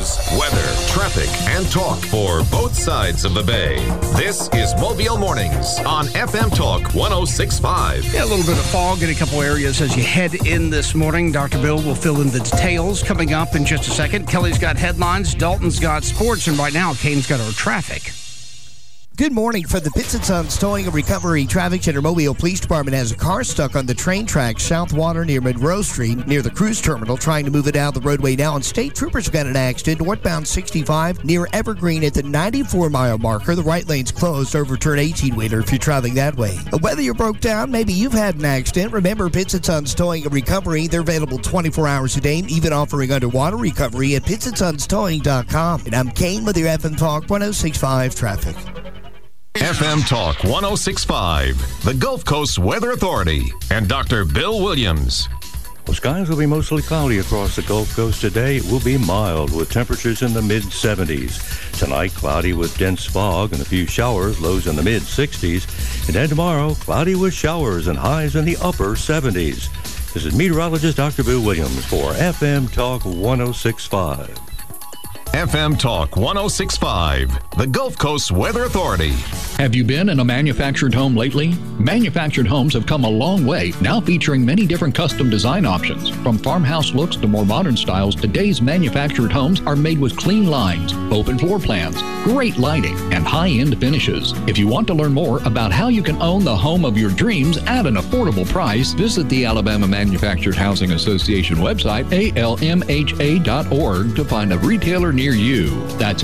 news, weather, traffic, and talk for both sides of the bay. This is Mobile Mornings on FM Talk 106.5. Yeah, a little bit of fog in a couple areas as you head in this morning. Dr. Bill will fill in the details coming up in just a second. Kelly's got headlines, Dalton's got sports, and right now, Kane's got our traffic. Good morning. For the Pitts & Sons Towing and Recovery Traffic Center, Mobile Police Department has a car stuck on the train tracks South Water near Monroe Street near the cruise terminal, trying to move it down the roadway now. And state troopers got an accident northbound 65 near Evergreen at the 94-mile marker. The right lane's closed over turn 18-wheeler if you're traveling that way. Whether you broke down, maybe you've had an accident, remember Pitts & Sons Towing and Recovery. They're available 24 hours a day, even offering underwater recovery at PittsandSonsTowing.com. And I'm Kane with your FM Talk 106.5 traffic. FM Talk 106.5, the Gulf Coast Weather Authority, and Dr. Bill Williams. Well, skies will be mostly cloudy across the Gulf Coast today. It will be mild with temperatures in the mid-70s. Tonight, cloudy with dense fog and a few showers, lows in the mid-60s. And then tomorrow, cloudy with showers and highs in the upper 70s. This is meteorologist Dr. Bill Williams for FM Talk 106.5. FM Talk 106.5, the Gulf Coast Weather Authority. Have you been in a manufactured home lately? Manufactured homes have come a long way, now featuring many different custom design options. From farmhouse looks to more modern styles, today's manufactured homes are made with clean lines, open floor plans, great lighting, and high-end finishes. If you want to learn more about how you can own the home of your dreams at an affordable price, visit the Alabama Manufactured Housing Association website, almha.org, to find a retailer near you. That's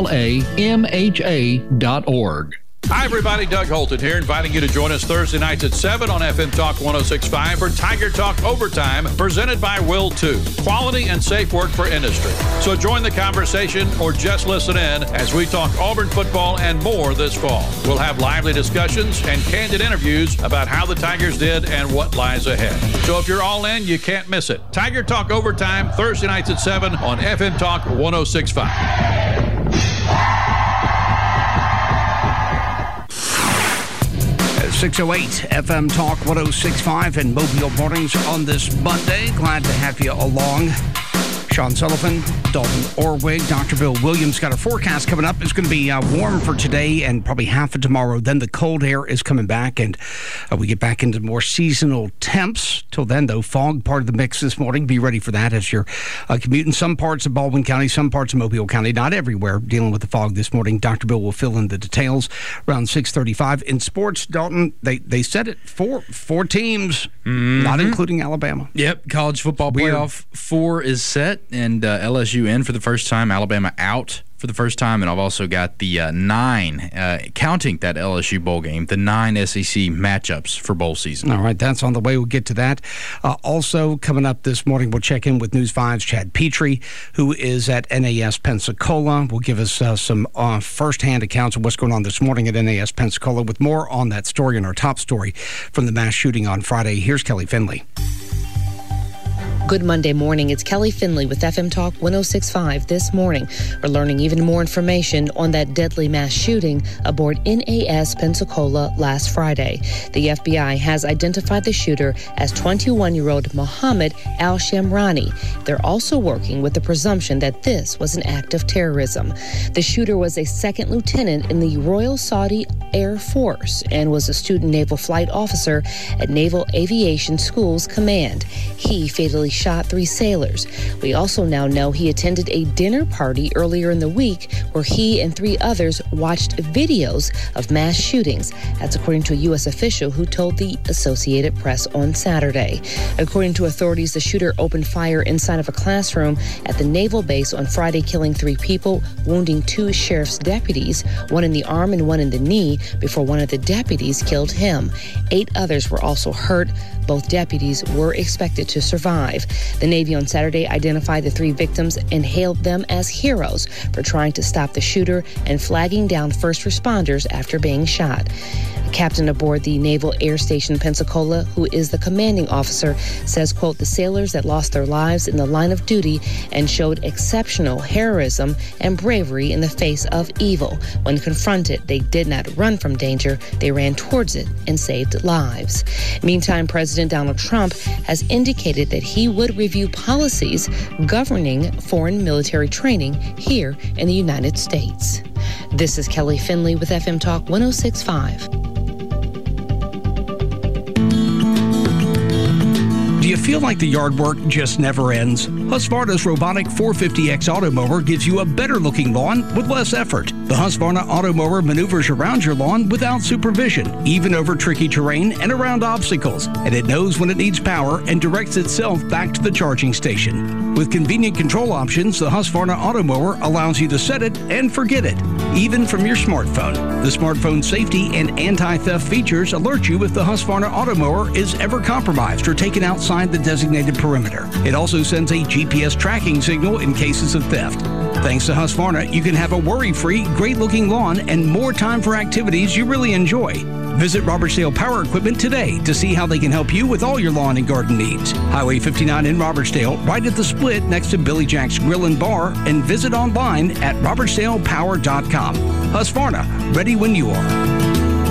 ALAMHA.org. Hi, everybody. Doug Holton here, inviting you to join us Thursday nights at 7 on FM Talk 106.5 for Tiger Talk Overtime, presented by Will 2. Quality and safe work for industry. So join the conversation or just listen in as we talk Auburn football and more this fall. We'll have lively discussions and candid interviews about how the Tigers did and what lies ahead. So if you're all in, you can't miss it. Tiger Talk Overtime, Thursday nights at 7 on FM Talk 106.5. 608 FM Talk 106.5 and Mobile Mornings on this Monday. Glad to have you along. Sean Sullivan, Dalton Orwig, Dr. Bill Williams got a forecast coming up. It's going to be warm for today and probably half of tomorrow. Then the cold air is coming back, and we get back into more seasonal temps. Till then, though, fog part of the mix this morning. Be ready for that as you're commuting some parts of Baldwin County, some parts of Mobile County, not everywhere, dealing with the fog this morning. Dr. Bill will fill in the details around 6:35. In sports, Dalton, they said it, four teams, not including Alabama. Yep, college football playoff 4 is set. And LSU in for the first time, Alabama out for the first time, and I've also got the 9, counting that LSU bowl game, the 9 SEC matchups for bowl season. All right, that's on the way. We'll get to that. Also coming up this morning, we'll check in with News 5's Chad Petrie, who is at NAS Pensacola. Will give us some firsthand accounts of what's going on this morning at NAS Pensacola, with more on that story and our top story from the mass shooting on Friday. Here's Kelly Finley. Good Monday morning. It's Kelly Finley with FM Talk 106.5 this morning. We're learning even more information on that deadly mass shooting aboard NAS Pensacola last Friday. The FBI has identified the shooter as 21-year-old Mohammed Al-Shamrani. They're also working with the presumption that this was an act of terrorism. The shooter was a second lieutenant in the Royal Saudi Air Force and was a student naval flight officer at Naval Aviation School's command. He fatally shot 3 sailors. We also now know he attended a dinner party earlier in the week where he and 3 others watched videos of mass shootings. That's according to a U.S. official who told the Associated Press on Saturday. According to authorities, the shooter opened fire inside of a classroom at the naval base on Friday, killing 3 people, wounding 2 sheriff's deputies, 1 in the arm and 1 in the knee, before one of the deputies killed him. 8 others were also hurt. Both deputies were expected to survive. The Navy on Saturday identified the 3 victims and hailed them as heroes for trying to stop the shooter and flagging down first responders after being shot. A captain aboard the Naval Air Station Pensacola, who is the commanding officer, says, quote, the sailors that lost their lives in the line of duty and showed exceptional heroism and bravery in the face of evil. When confronted, they did not run run from danger, they ran towards it and saved lives. Meantime, President Donald Trump has indicated that he would review policies governing foreign military training here in the United States. This is Kelly Finley with FM Talk 106.5. Do you feel like the yard work just never ends? Husqvarna's robotic 450X Automower gives you a better-looking lawn with less effort. The Husqvarna Automower maneuvers around your lawn without supervision, even over tricky terrain and around obstacles, and it knows when it needs power and directs itself back to the charging station. With convenient control options, the Husqvarna Automower allows you to set it and forget it, even from your smartphone. The smartphone safety and anti-theft features alert you if the Husqvarna Automower is ever compromised or taken outside the designated perimeter. It also sends a GPS tracking signal in cases of theft. Thanks to Husqvarna, you can have a worry-free, great-looking lawn and more time for activities you really enjoy. Visit Robertsdale Power Equipment today to see how they can help you with all your lawn and garden needs. Highway 59 in Robertsdale, right at the split next to Billy Jack's Grill and Bar, and visit online at robertsdalepower.com. Husqvarna, ready when you are.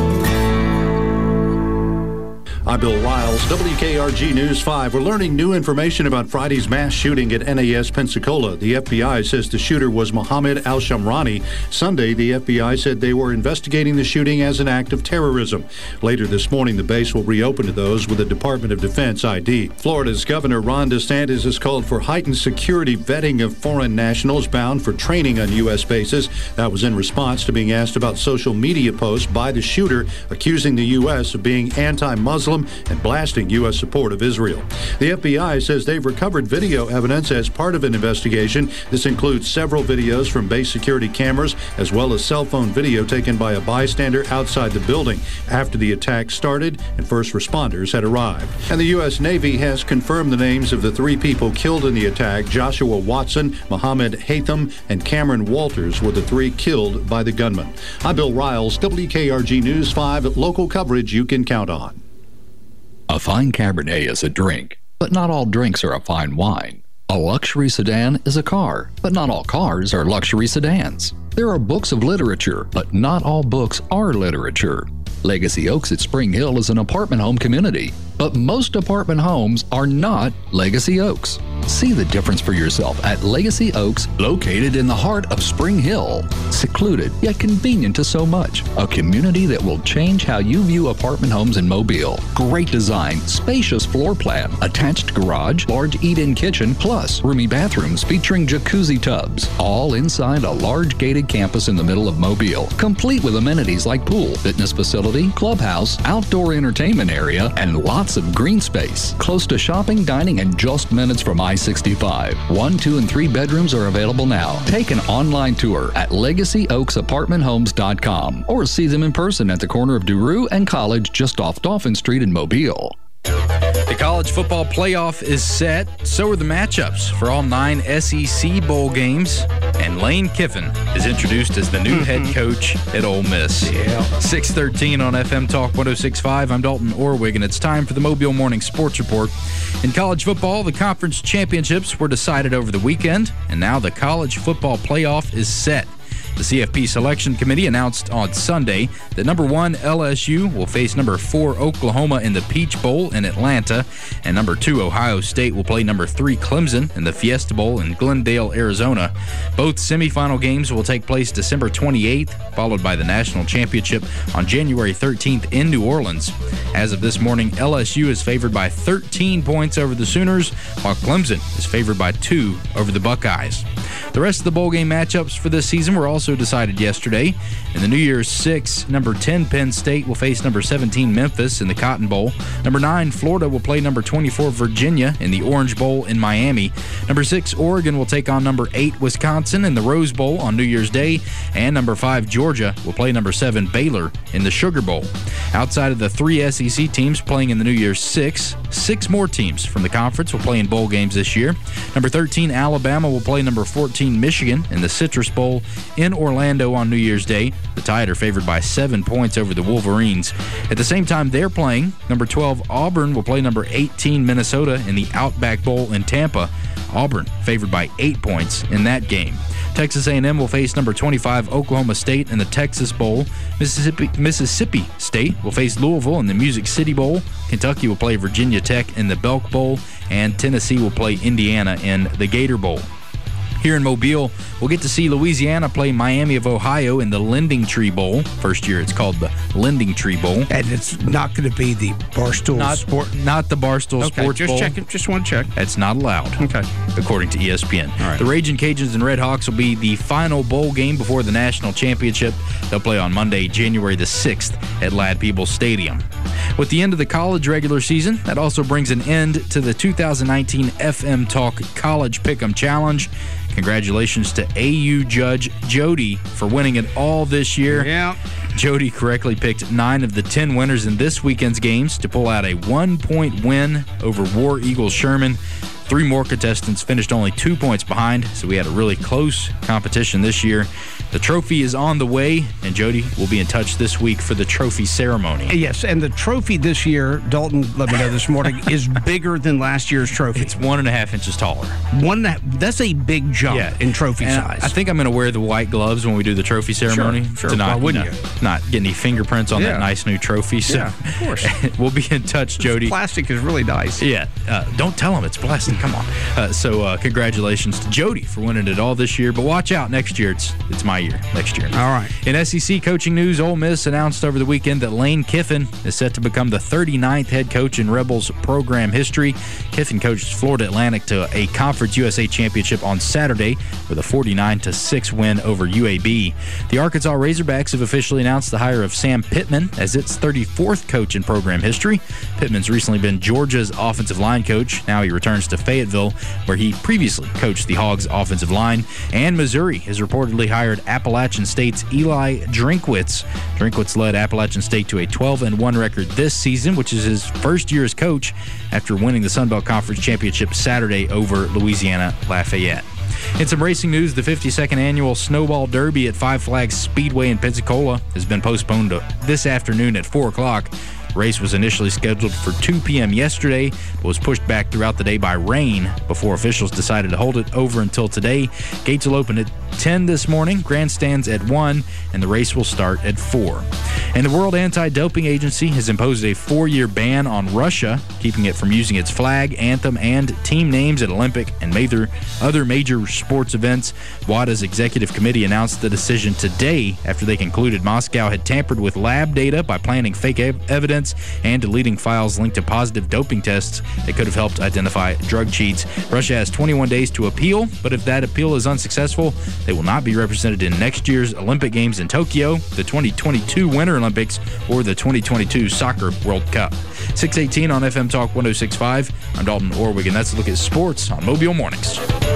I'm Bill Riles, WKRG News 5. We're learning new information about Friday's mass shooting at NAS Pensacola. The FBI says the shooter was Mohammed al-Shamrani. Sunday, the FBI said they were investigating the shooting as an act of terrorism. Later this morning, the base will reopen to those with a Department of Defense ID. Florida's Governor Ron DeSantis has called for heightened security vetting of foreign nationals bound for training on U.S. bases. That was in response to being asked about social media posts by the shooter accusing the U.S. of being anti-Muslim and blasting U.S. support of Israel. The FBI says they've recovered video evidence as part of an investigation. This includes several videos from base security cameras, as well as cell phone video taken by a bystander outside the building after the attack started and first responders had arrived. And the U.S. Navy has confirmed the names of the 3 people killed in the attack. Joshua Watson, Mohammed Haytham, and Cameron Walters were the 3 killed by the gunman. I'm Bill Riles, WKRG News 5, local coverage you can count on. A fine Cabernet is a drink, but not all drinks are a fine wine. A luxury sedan is a car, but not all cars are luxury sedans. There are books of literature, but not all books are literature. Legacy Oaks at Spring Hill is an apartment home community, but most apartment homes are not Legacy Oaks. See the difference for yourself at Legacy Oaks, located in the heart of Spring Hill. Secluded, yet convenient to so much. A community that will change how you view apartment homes in Mobile. Great design, spacious floor plan, attached garage, large eat-in kitchen, plus roomy bathrooms featuring jacuzzi tubs. All inside a large gated campus in the middle of Mobile. Complete with amenities like pool, fitness facility, clubhouse, outdoor entertainment area, and lots of green space. Close to shopping, dining, and just minutes from I-65. 1, 2, and 3 bedrooms are available now. Take an online tour at LegacyOaksApartmentHomes.com or see them in person at the corner of Duroux and College just off Dolphin Street in Mobile. The college football playoff is set. So are the matchups for all 9 SEC bowl games. And Lane Kiffin is introduced as the new head coach at Ole Miss. 6:13 on FM Talk 106.5. I'm Dalton Orwig, and it's time for the Mobile Morning Sports Report. In college football, the conference championships were decided over the weekend, and now the college football playoff is set. The CFP Selection Committee announced on Sunday that number 1 LSU will face number 4 Oklahoma in the Peach Bowl in Atlanta, and number 2 Ohio State will play number 3 Clemson in the Fiesta Bowl in Glendale, Arizona. Both semifinal games will take place December 28th, followed by the national championship on January 13th in New Orleans. As of this morning, LSU is favored by 13 points over the Sooners, while Clemson is favored by 2 over the Buckeyes. The rest of the bowl game matchups for this season were also decided yesterday. In the New Year's 6, number 10 Penn State will face number 17 Memphis in the Cotton Bowl. Number 9 Florida will play number 24 Virginia in the Orange Bowl in Miami. Number 6 Oregon will take on number 8 Wisconsin in the Rose Bowl on New Year's Day. And number 5 Georgia will play number 7 Baylor in the Sugar Bowl. Outside of the 3 SEC teams playing in the New Year's 6 more teams from the conference will play in bowl games this year. Number 13 Alabama will play number 14 Michigan in the Citrus Bowl in Orlando on New Year's Day. The Tide are favored by 7 points over the Wolverines. At the same time they're playing, number 12 Auburn will play number 18 Minnesota in the Outback Bowl in Tampa. Auburn favored by 8 points in that game. Texas A&M will face number 25 Oklahoma State in the Texas Bowl. Mississippi State will face Louisville in the Music City Bowl. Kentucky will play Virginia Tech in the Belk Bowl. And Tennessee will play Indiana in the Gator Bowl. Here in Mobile, we'll get to see Louisiana play Miami of Ohio in the Lending Tree Bowl. First year, it's called the Lending Tree Bowl. And it's not going to be the Barstool Not the Barstool Sports just Bowl. Checking. Just want to check. That's not allowed. Okay. According to ESPN. All right. The Ragin' Cajuns and Red Hawks will be the final bowl game before the national championship. They'll play on Monday, January the 6th at Ladd-Peebles Stadium. With the end of the college regular season, that also brings an end to the 2019 FM Talk College Pick'em Challenge. Congratulations to AU Judge Jody for winning it all this year. Yeah. Jody correctly picked 9 of the 10 winners in this weekend's games to pull out a 1-point win over War Eagle Sherman. 3 more contestants finished only 2 points behind, so we had a really close competition this year. The trophy is on the way, and Jody will be in touch this week for the trophy ceremony. Yes, and the trophy this year, Dalton let me know this morning, is bigger than last year's trophy. It's 1.5 inches taller. That's a big jump in trophy size. I think I'm going to wear the white gloves when we do the trophy ceremony. Sure. To not, Why wouldn't you? Not get any fingerprints on that nice new trophy. So of course. We'll be in touch, Jody. Plastic is really nice. Yeah. Don't tell them it's plastic. Come on. So congratulations to Jody for winning it all this year. But watch out next year. It's my year next year. All right. In SEC coaching news, Ole Miss announced over the weekend that Lane Kiffin is set to become the 39th head coach in Rebels program history. Kiffin coached Florida Atlantic to a Conference USA championship on Saturday with a 49-6 win over UAB. The Arkansas Razorbacks have officially announced the hire of Sam Pittman as its 34th coach in program history. Pittman's recently been Georgia's offensive line coach. Now he returns to Fayetteville, where he previously coached the Hogs offensive line. And Missouri has reportedly hired Appalachian State's Eli Drinkwitz. Drinkwitz led Appalachian State to a 12-1 record this season, which is his first year as coach after winning the Sun Belt Conference Championship Saturday over Louisiana Lafayette. In some racing news, the 52nd annual Snowball Derby at Five Flags Speedway in Pensacola has been postponed to this afternoon at 4 o'clock. The race was initially scheduled for 2 p.m. yesterday, but was pushed back throughout the day by rain before officials decided to hold it over until today. Gates will open at 10 this morning, grandstands at 1, and the race will start at 4. And the World Anti-Doping Agency has imposed a 4-year ban on Russia, keeping it from using its flag, anthem, and team names at Olympic and other major sports events. WADA's executive committee announced the decision today after they concluded Moscow had tampered with lab data by planting fake evidence and deleting files linked to positive doping tests that could have helped identify drug cheats. Russia has 21 days to appeal, but if that appeal is unsuccessful, they will not be represented in next year's Olympic Games in Tokyo, the 2022 Winter Olympics, or the 2022 Soccer World Cup. 6:18 on FM Talk 106.5. I'm Dalton Orwig, and that's a look at sports on Mobile Mornings.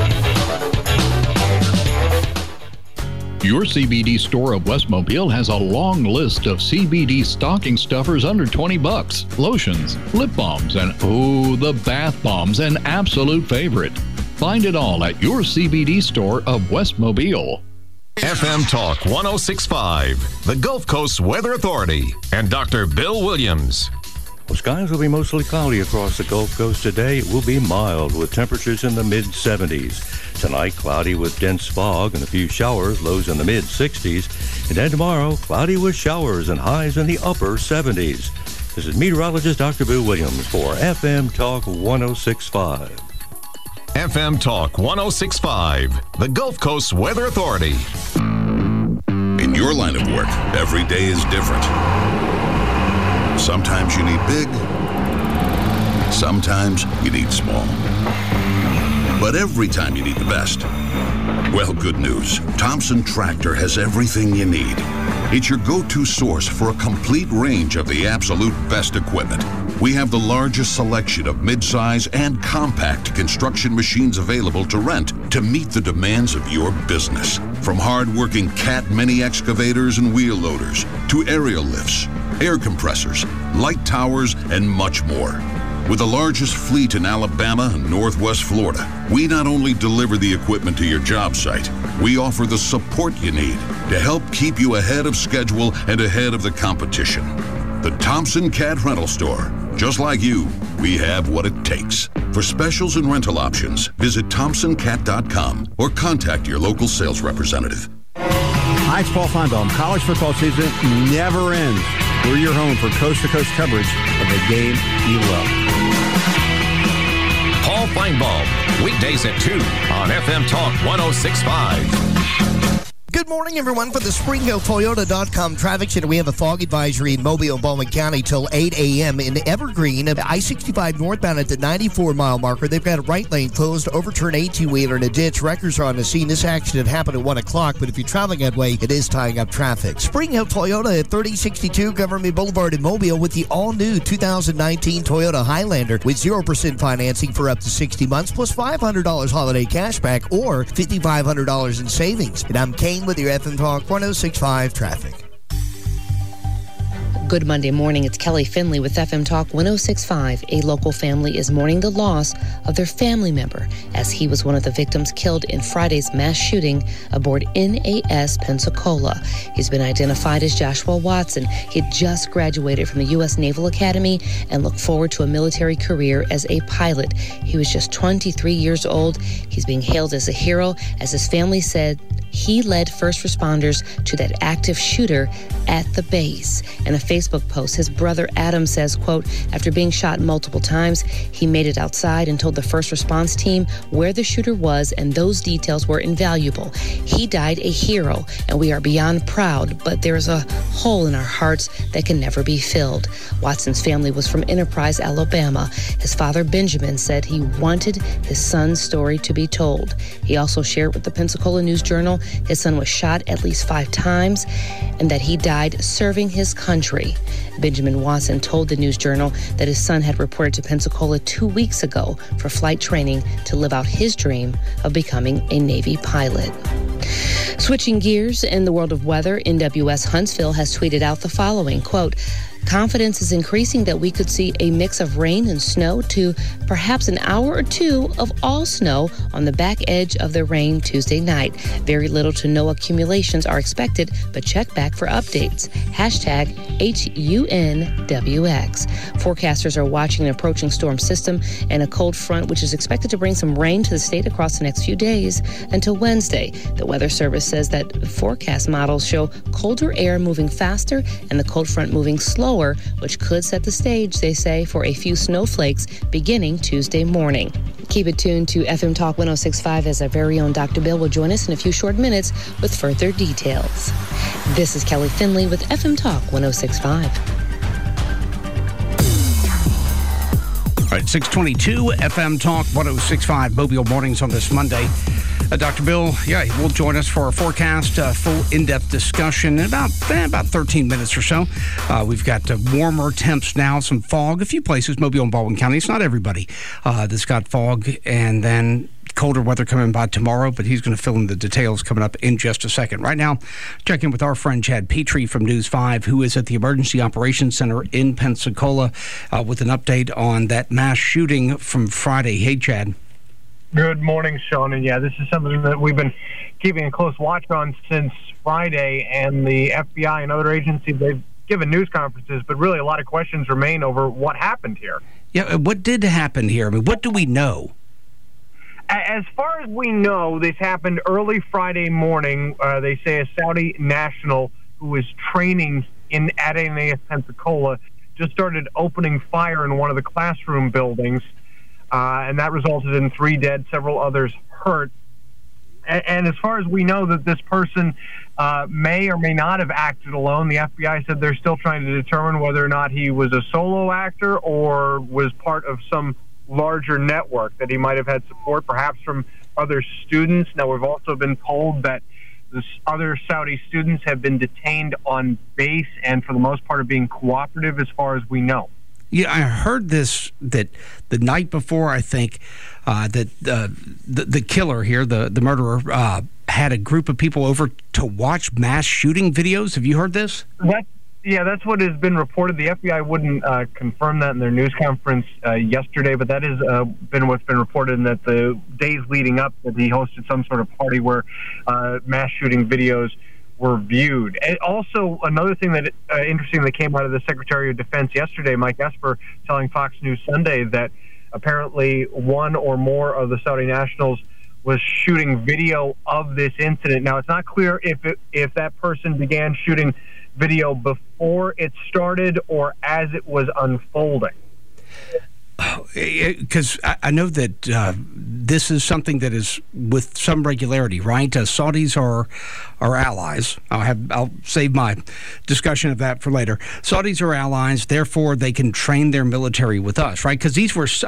Your CBD store of West Mobile has a long list of CBD stocking stuffers under $20. Lotions, lip balms, and the bath bombs, an absolute favorite. Find it all at your CBD store of West Mobile. FM Talk 106.5, the Gulf Coast Weather Authority, and Dr. Bill Williams. Well, skies will be mostly cloudy across the Gulf Coast today. It will be mild with temperatures in the mid-70s. Tonight, cloudy with dense fog and a few showers, lows in the mid-60s. And then tomorrow, cloudy with showers and highs in the upper 70s. This is meteorologist Dr. Bill Williams for FM Talk 106.5. FM Talk 106.5, the Gulf Coast Weather Authority. In your line of work, every day is different. Sometimes you need big, sometimes you need small. But every time you need the best. Well, good news. Thompson Tractor has everything you need. It's your go-to source for a complete range of the absolute best equipment. We have the largest selection of mid-size and compact construction machines available to rent to meet the demands of your business. From hard-working Cat mini excavators and wheel loaders to aerial lifts, air compressors, light towers, and much more. With the largest fleet in Alabama and Northwest Florida, we not only deliver the equipment to your job site, we offer the support you need to help keep you ahead of schedule and ahead of the competition. The Thompson Cat Rental Store, Just like you, we have what it takes. For specials and rental options, visit ThompsonCat.com or contact your local sales representative. Hi, it's Paul Feinbaum. College football season never ends. We're your home for coast-to-coast coverage of the game you love. Paul Feinbaum, weekdays at 2 on FM Talk 106.5. Good morning, everyone. For the SpringHillToyota.com traffic center, we have a fog advisory in Mobile and Baldwin County till 8 a.m. In Evergreen, I-65 northbound at the 94-mile marker. They've got a right lane closed, overturn 18-wheeler in a ditch. Wreckers are on the scene. This accident happened at 1 o'clock, but if you're traveling that way, it is tying up traffic. Spring Hill Toyota at 3062 Government Boulevard in Mobile with the all-new 2019 Toyota Highlander with 0% financing for up to 60 months, plus $500 holiday cashback or $5,500 in savings. And I'm Kane with your FM Talk 106.5 traffic. Good Monday morning. It's Kelly Finley with FM Talk 106.5. A local family is mourning the loss of their family member as he was one of the victims killed in Friday's mass shooting aboard NAS Pensacola. He's been identified as Joshua Watson. He had just graduated from the U.S. Naval Academy and looked forward to a military career as a pilot. He was just 23 years old. He's being hailed as a hero, as his family said he led first responders to that active shooter at the base. In a Facebook post, his brother Adam says, quote, after being shot multiple times, he made it outside and told the first response team where the shooter was, and those details were invaluable. He died a hero, and we are beyond proud, but there is a hole in our hearts that can never be filled. Watson's family was from Enterprise, Alabama. His father, Benjamin, said he wanted his son's story to be told. He also shared with the Pensacola News-Journal his son was shot at least 5 times and that he died serving his country. Benjamin Watson told the News-Journal that his son had reported to Pensacola 2 weeks ago for flight training to live out his dream of becoming a Navy pilot. Switching gears in the world of weather, NWS Huntsville has tweeted out the following, quote, confidence is increasing that we could see a mix of rain and snow to perhaps an hour or two of all snow on the back edge of the rain Tuesday night. Very little to no accumulations are expected, but check back for updates. Hashtag HUNWX. Forecasters are watching an approaching storm system and a cold front, which is expected to bring some rain to the state across the next few days until Wednesday. The Weather Service says that forecast models show colder air moving faster and the cold front moving slower, which could set the stage, they say, for a few snowflakes beginning Tuesday morning. Keep it tuned to FM Talk 106.5 as our very own Dr. Bill will join us in a few short minutes with further details. This is Kelly Finley with FM Talk 106.5. All right, 622 FM Talk 106.5 Mobile Mornings on this Monday. Dr. Bill, he will join us for our forecast, full in-depth discussion in about 13 minutes or so. We've got warmer temps now, some fog, a few places, Mobile and Baldwin County. It's not everybody that's got fog, and then colder weather coming by tomorrow, but he's going to fill in the details coming up in just a second. Right now, check in with our friend Chad Petrie from News 5, who is at the Emergency Operations Center in Pensacola with an update on that mass shooting from Friday. Hey, Chad. Good morning, Sean. And yeah, this is something that we've been keeping a close watch on since Friday, and the FBI and other agencies, they've given news conferences, but really a lot of questions remain over what happened here. Yeah, what did happen here? I mean, what do we know? As far as we know, this happened early Friday morning. They say a Saudi national who was training at NAS Pensacola just started opening fire in one of the classroom buildings. And that resulted in 3 dead, several others hurt. And as far as we know, that this person may or may not have acted alone. The FBI said they're still trying to determine whether or not he was a solo actor or was part of some larger network, that he might have had support, perhaps from other students. Now, we've also been told that the other Saudi students have been detained on base and, for the most part, are being cooperative as far as we know. Yeah, I heard this, that the night before, I think, that the killer here, the murderer, had a group of people over to watch mass shooting videos. Have you heard this? That's what has been reported. The FBI wouldn't confirm that in their news conference yesterday, but that has been what's been reported, and that the days leading up, that he hosted some sort of party where mass shooting videos were viewed. And also, another thing that interesting that came out of the Secretary of Defense yesterday, Mike Esper, telling Fox News Sunday that apparently one or more of the Saudi nationals was shooting video of this incident. Now, it's not clear if that person began shooting video before it started or as it was unfolding. Because I know that this is something that is with some regularity, right? Saudis are allies. I'll save my discussion of that for later. Saudis are allies, therefore they can train their military with us, right? Because these were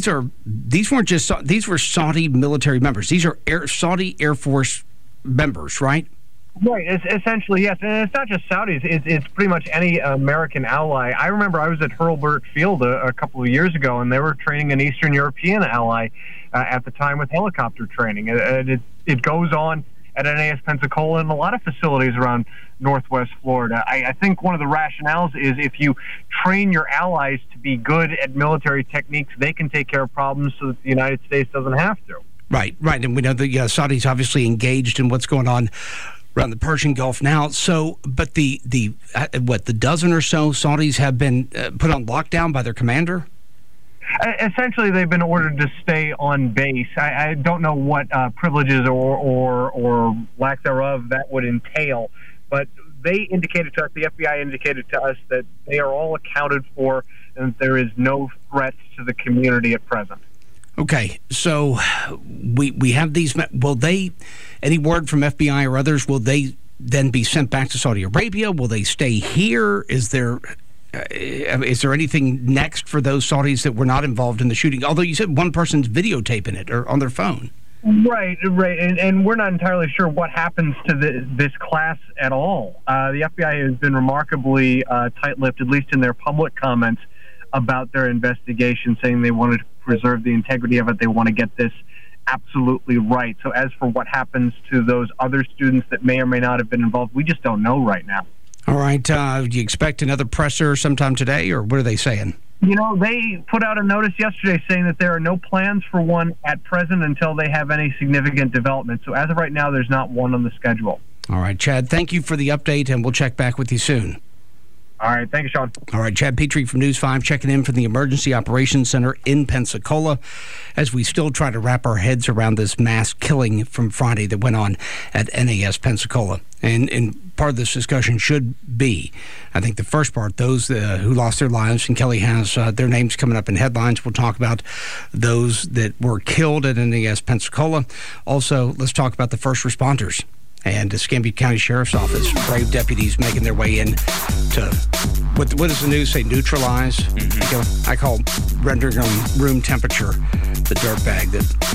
Saudi military members. These are Saudi Air Force members, right? Right, essentially, yes. And it's not just Saudis. It's pretty much any American ally. I remember I was at Hurlburt Field a couple of years ago, and they were training an Eastern European ally at the time with helicopter training. It goes on at NAS Pensacola and a lot of facilities around Northwest Florida. I think one of the rationales is if you train your allies to be good at military techniques, they can take care of problems so that the United States doesn't have to. Right. And we know the Saudis obviously engaged in what's going on around the Persian Gulf now. So, but the dozen or so Saudis have been put on lockdown by their commander? Essentially, they've been ordered to stay on base. I don't know what privileges or lack thereof that would entail, but they indicated to us, the FBI indicated to us, that they are all accounted for and that there is no threat to the community at present. Okay, so we have these. Will they, any word from FBI or others, will they then be sent back to Saudi Arabia? Will they stay here? Is there anything next for those Saudis that were not involved in the shooting? Although you said one person's videotaping it or on their phone. Right. And we're not entirely sure what happens to this class at all. The FBI has been remarkably tight-lipped, at least in their public comments, about their investigation, saying they wanted to preserve the integrity of it. They want to get this absolutely right. So as for what happens to those other students that may or may not have been involved, we just don't know right now. All right. Do you expect another presser sometime today, or what are they saying? You know, they put out a notice yesterday saying that there are no plans for one at present until they have any significant development. So as of right now, there's not one on the schedule. All right, Chad, thank you for the update, and we'll check back with you soon. All right. Thank you, Sean. All right. Chad Petrie from News 5 checking in from the Emergency Operations Center in Pensacola as we still try to wrap our heads around this mass killing from Friday that went on at NAS Pensacola. And part of this discussion should be, I think the first part, those who lost their lives, and Kelly has their names coming up in headlines. We'll talk about those that were killed at NAS Pensacola. Also, let's talk about the first responders. And the Escambia County Sheriff's Office, brave deputies making their way in to, what does the news say, neutralize? Mm-hmm. I call rendering room temperature the dirtbag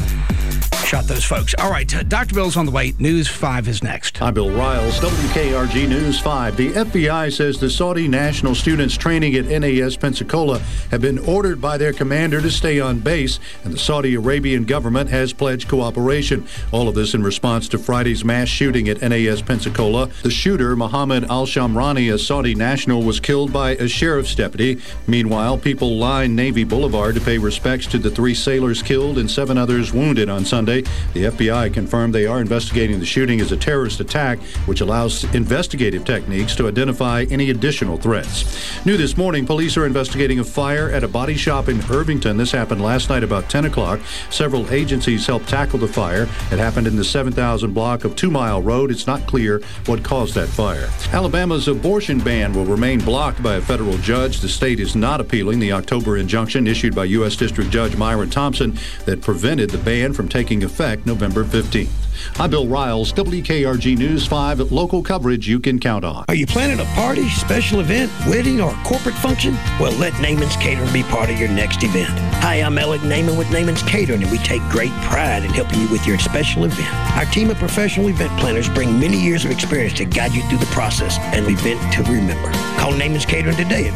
that shot those folks. All right, Dr. Bill's on the way. News 5 is next. I'm Bill Riles, WKRG News 5. The FBI says the Saudi national students training at NAS Pensacola have been ordered by their commander to stay on base, and the Saudi Arabian government has pledged cooperation. All of this in response to Friday's mass shooting at NAS Pensacola. The shooter, Mohammed Al-Shamrani, a Saudi national, was killed by a sheriff's deputy. Meanwhile, people lined Navy Boulevard to pay respects to the 3 sailors killed and 7 others wounded on Sunday. The FBI confirmed they are investigating the shooting as a terrorist attack, which allows investigative techniques to identify any additional threats. New this morning, police are investigating a fire at a body shop in Irvington. This happened last night about 10 o'clock. Several agencies helped tackle the fire. It happened in the 7,000 block of 2 Mile Road. It's not clear what caused that fire. Alabama's abortion ban will remain blocked by a federal judge. The state is not appealing the October injunction issued by U.S. District Judge Myron Thompson that prevented the ban from taking effect November 15th. I'm Bill Riles, WKRG News 5, local coverage you can count on. Are you planning a party, special event, wedding, or corporate function? Well, let Naaman's Catering be part of your next event. Hi, I'm Alec Naaman with Naaman's Catering, and we take great pride in helping you with your special event. Our team of professional event planners bring many years of experience to guide you through the process and event to remember. Call Naaman's Catering today at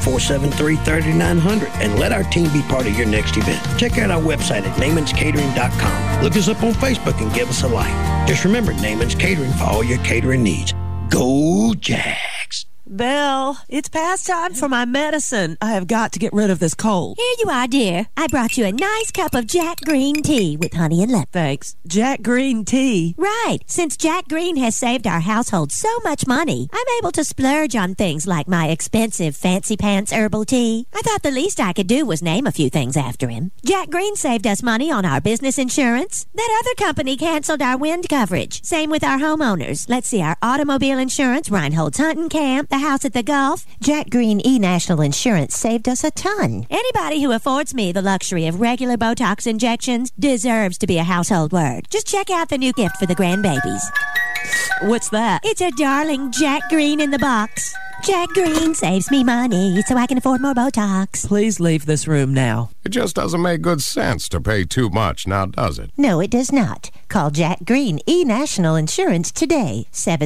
473-3900 and let our team be part of your next event. Check out our website at naaman'scatering.com. Look us up on Facebook and give us a like. Just remember, Naaman's Catering for all your catering needs. Go Jags! Belle, it's past time for my medicine. I have got to get rid of this cold. Here you are, dear. I brought you a nice cup of Jack Green tea with honey and lemon. Thanks. Jack Green tea? Right. Since Jack Green has saved our household so much money, I'm able to splurge on things like my expensive Fancy Pants herbal tea. I thought the least I could do was name a few things after him. Jack Green saved us money on our business insurance. That other company canceled our wind coverage. Same with our homeowners. Let's see, our automobile insurance, Reinhold's Hunting Camp, the house at the Gulf. Jack Green E-National Insurance saved us a ton. Anybody who affords me the luxury of regular Botox injections deserves to be a household word. Just check out the new gift for the grandbabies. What's that? It's a darling Jack Green in the box. Jack Green saves me money so I can afford more Botox. Please leave this room now. It just doesn't make good sense to pay too much now, does it? No, it does not. Call Jack Green E-National Insurance today.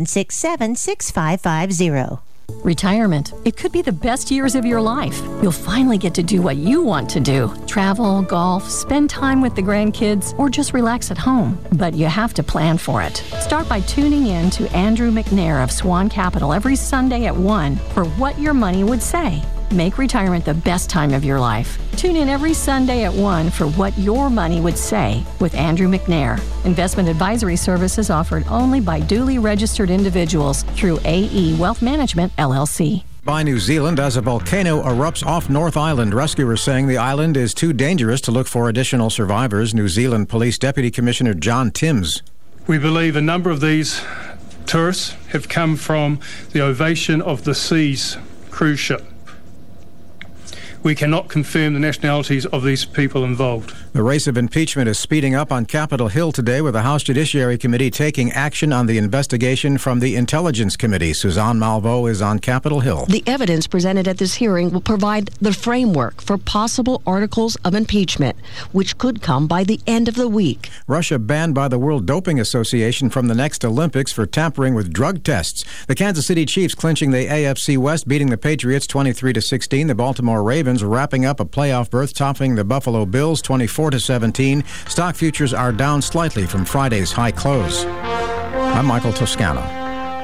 767-6550. Retirement. It could be the best years of your life. You'll finally get to do what you want to do. Travel, golf, spend time with the grandkids, or just relax at home. But you have to plan for it. Start by tuning in to Andrew McNair of Swan Capital every Sunday at 1 for What Your Money Would Say. Make retirement the best time of your life. Tune in every Sunday at 1 for What Your Money Would Say with Andrew McNair. Investment advisory services offered only by duly registered individuals through AE Wealth Management, LLC. By New Zealand, as a volcano erupts off North Island, rescuers saying the island is too dangerous to look for additional survivors. New Zealand Police Deputy Commissioner John Timms. We believe a number of these tourists have come from the Ovation of the Seas cruise ship. We cannot confirm the nationalities of these people involved. The race of impeachment is speeding up on Capitol Hill today, with the House Judiciary Committee taking action on the investigation from the Intelligence Committee. Suzanne Malveaux is on Capitol Hill. The evidence presented at this hearing will provide the framework for possible articles of impeachment, which could come by the end of the week. Russia banned by the World Doping Association from the next Olympics for tampering with drug tests. The Kansas City Chiefs clinching the AFC West, beating the Patriots 23-16. The Baltimore Ravens wrapping up a playoff berth, topping the Buffalo Bills 24-17. Stock futures are down slightly from Friday's high close. I'm Michael Toscano.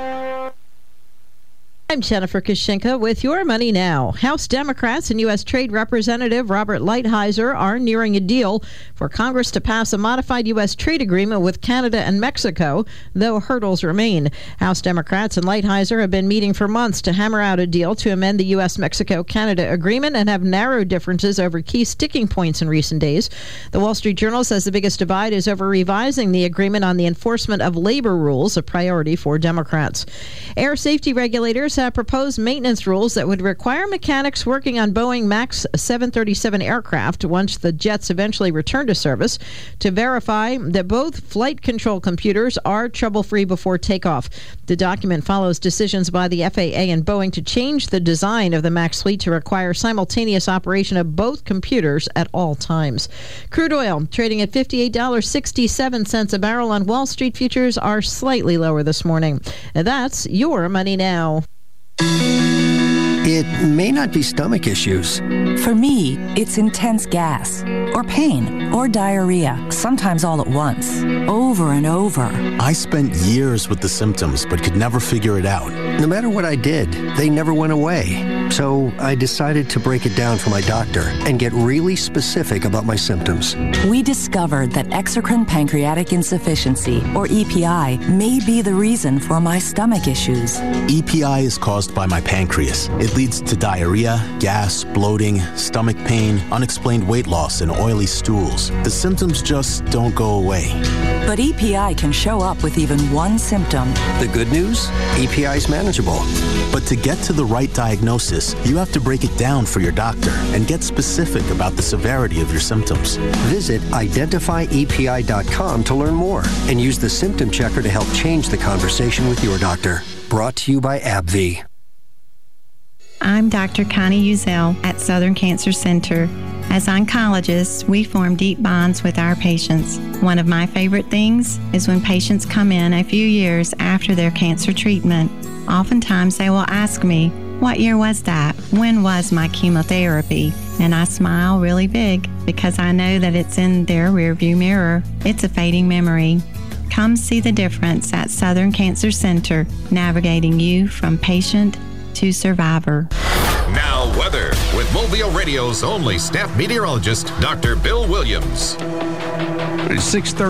I'm Jennifer Kushinka with Your Money Now. House Democrats and U.S. Trade Representative Robert Lighthizer are nearing a deal for Congress to pass a modified U.S. trade agreement with Canada and Mexico, though hurdles remain. House Democrats and Lighthizer have been meeting for months to hammer out a deal to amend the U.S.-Mexico-Canada agreement and have narrowed differences over key sticking points in recent days. The Wall Street Journal says the biggest divide is over revising the agreement on the enforcement of labor rules, a priority for Democrats. Air safety regulators have proposed maintenance rules that would require mechanics working on Boeing MAX 737 aircraft, once the jets eventually return to service, to verify that both flight control computers are trouble-free before takeoff. The document follows decisions by the FAA and Boeing to change the design of the MAX fleet to require simultaneous operation of both computers at all times. Crude oil trading at $58.67 a barrel on Wall Street. Futures are slightly lower this morning. And that's Your Money Now. It may not be stomach issues. For me, it's intense gas, or pain, or diarrhea, sometimes all at once, over and over. I spent years with the symptoms, but could never figure it out. No matter what I did, they never went away. So I decided to break it down for my doctor and get really specific about my symptoms. We discovered that exocrine pancreatic insufficiency, or EPI, may be the reason for my stomach issues. EPI is caused by my pancreas. It leads to diarrhea, gas, bloating, stomach pain, unexplained weight loss, and oily stools. The symptoms just don't go away. But EPI can show up with even one symptom. The good news? EPI is manageable. But to get to the right diagnosis, you have to break it down for your doctor and get specific about the severity of your symptoms. Visit identifyepi.com to learn more and use the symptom checker to help change the conversation with your doctor. Brought to you by AbbVie. I'm Dr. Connie Uzel at Southern Cancer Center. As oncologists, we form deep bonds with our patients. One of my favorite things is when patients come in a few years after their cancer treatment. Oftentimes they will ask me, "What year was that? When was my chemotherapy?" And I smile really big because I know that it's in their rearview mirror. It's a fading memory. Come see the difference at Southern Cancer Center, navigating you from patient to Survivor. Now, weather with Mobile Radio's only staff meteorologist, Dr. Bill Williams. It's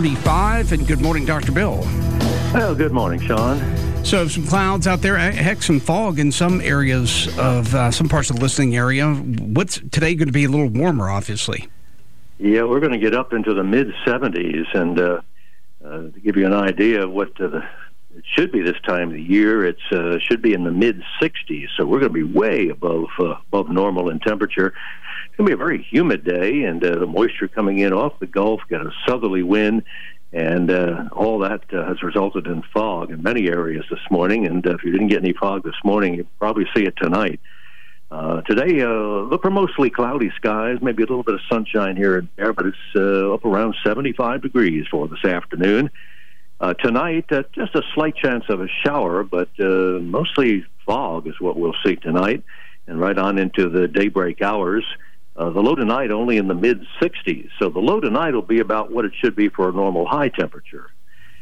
6:35, and good morning, Dr. Bill. Well, good morning, Sean. So some clouds out there, heck, some fog in some areas of some parts of the listening area. What's today going to be a little warmer, obviously? Yeah, we're going to get up into the mid-70s, and to give you an idea of what it should be this time of the year, it should be in the mid-60s, so we're going to be way above normal in temperature. It's going to be a very humid day, and the moisture coming in off the Gulf, got a southerly wind, and all that has resulted in fog in many areas this morning. And if you didn't get any fog this morning, you'll probably see it tonight. Today, look for mostly cloudy skies, maybe a little bit of sunshine here and there, but it's up around 75 degrees for this afternoon. Tonight, just a slight chance of a shower, but mostly fog is what we'll see tonight, and right on into the daybreak hours. The low tonight only in the mid-60s, so the low tonight will be about what it should be for a normal high temperature.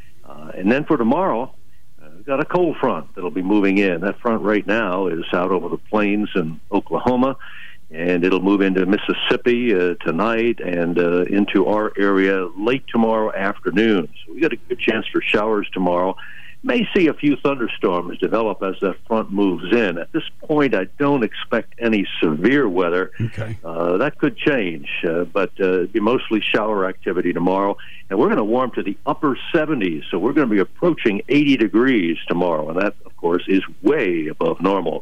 And then for tomorrow, we've got a cold front that'll be moving in. That front right now is out over the plains in Oklahoma, and it'll move into Mississippi tonight and into our area late tomorrow afternoon. So we got a good chance for showers tomorrow. May see a few thunderstorms develop as that front moves in. At this point, I don't expect any severe weather. Okay. That could change, but it'll be mostly shower activity tomorrow. And we're going to warm to the upper 70s, so we're going to be approaching 80 degrees tomorrow, and that, of course, is way above normal.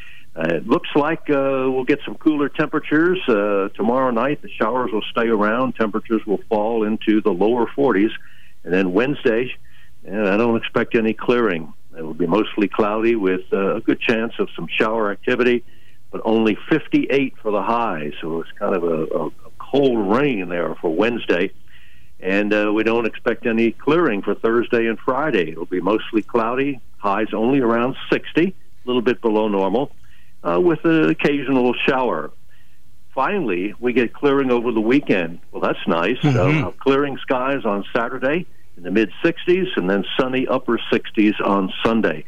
It looks like we'll get some cooler temperatures. Tomorrow night, the showers will stay around. Temperatures will fall into the lower 40s. And then Wednesday, I don't expect any clearing. It will be mostly cloudy with a good chance of some shower activity, but only 58 for the high. So it's kind of a cold rain there for Wednesday. And we don't expect any clearing for Thursday and Friday. It'll be mostly cloudy, highs only around 60, a little bit below normal, with an occasional shower. Finally, we get clearing over the weekend. Well, that's nice. Clearing skies on Saturday in the mid-60s, and then sunny upper 60s on Sunday.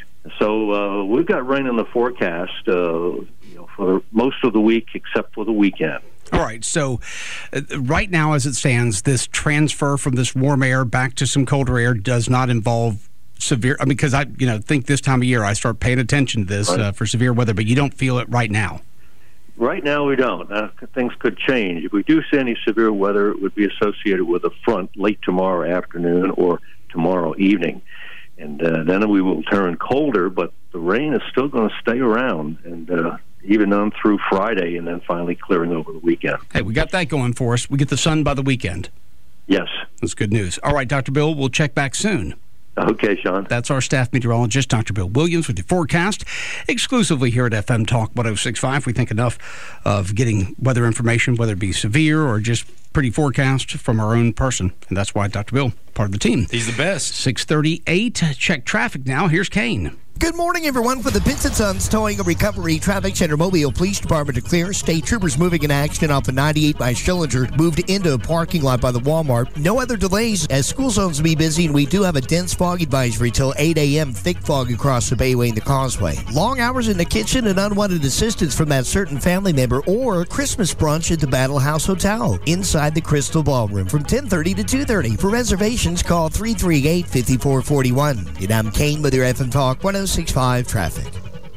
So we've got rain in the forecast for most of the week except for the weekend. All right, so right now as it stands, this transfer from this warm air back to some colder air does not involve severe, because I think this time of year I start paying attention to this for severe weather, but you don't feel it right now. Right now we don't. Things could change. If we do see any severe weather, it would be associated with a front late tomorrow afternoon or tomorrow evening. And then we will turn colder, but the rain is still going to stay around, and even on through Friday, and then finally clearing over the weekend. Hey, we got that going for us. We get the sun by the weekend. Yes. That's good news. All right, Dr. Bill, we'll check back soon. Okay, Sean. That's our staff meteorologist, Dr. Bill Williams, with the forecast exclusively here at FM Talk 106.5. We think enough of getting weather information, whether it be severe or just pretty forecast from our own person. And that's why Dr. Bill, part of the team. He's the best. 6:38. Check traffic now. Here's Kane. Good morning, everyone. For the Pitts & Sons Towing and Recovery Traffic Center Mobile Police Department to clear. State troopers moving in action off of 98 by Schillinger, moved into a parking lot by the Walmart. No other delays as school zones will be busy, and we do have a dense fog advisory till 8 a.m. Thick fog across the Bayway and the Causeway. Long hours in the kitchen and unwanted assistance from that certain family member, or Christmas brunch at the Battle House Hotel inside the Crystal Ballroom from 10:30 to 2:30. For reservations, call 338-5441. And I'm Kane with your FM Talk 106.5 traffic.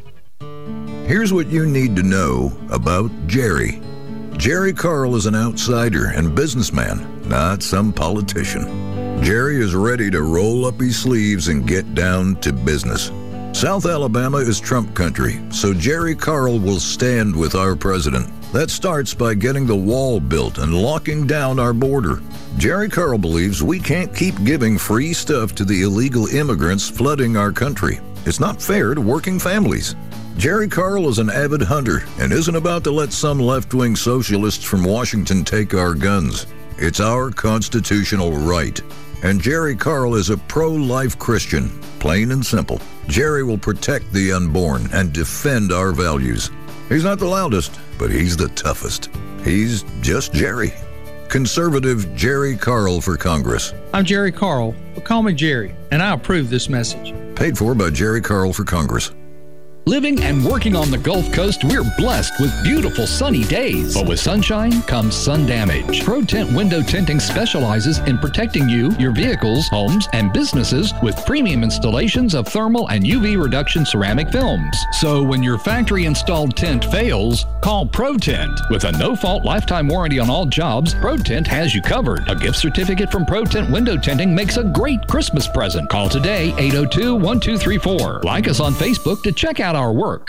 Here's what you need to know about Jerry. Jerry Carl is an outsider and businessman, not some politician. Jerry is ready to roll up his sleeves and get down to business. South Alabama is Trump country, so Jerry Carl will stand with our president. That starts by getting the wall built and locking down our border. Jerry Carl believes we can't keep giving free stuff to the illegal immigrants flooding our country. It's not fair to working families. Jerry Carl is an avid hunter and isn't about to let some left-wing socialists from Washington take our guns. It's our constitutional right. And Jerry Carl is a pro-life Christian, plain and simple. Jerry will protect the unborn and defend our values. He's not the loudest, but he's the toughest. He's just Jerry. Conservative Jerry Carl for Congress. I'm Jerry Carl, but call me Jerry, and I approve this message. Paid for by Jerry Carl for Congress. Living and working on the Gulf Coast, we're blessed with beautiful sunny days. But with sunshine comes sun damage. ProTint Window Tinting specializes in protecting you, your vehicles, homes, and businesses with premium installations of thermal and UV reduction ceramic films. So when your factory-installed tint fails, call ProTint. With a no-fault lifetime warranty on all jobs, ProTint has you covered. A gift certificate from ProTint Window Tinting makes a great Christmas present. Call today, 802-1234. Like us on Facebook to check out our work.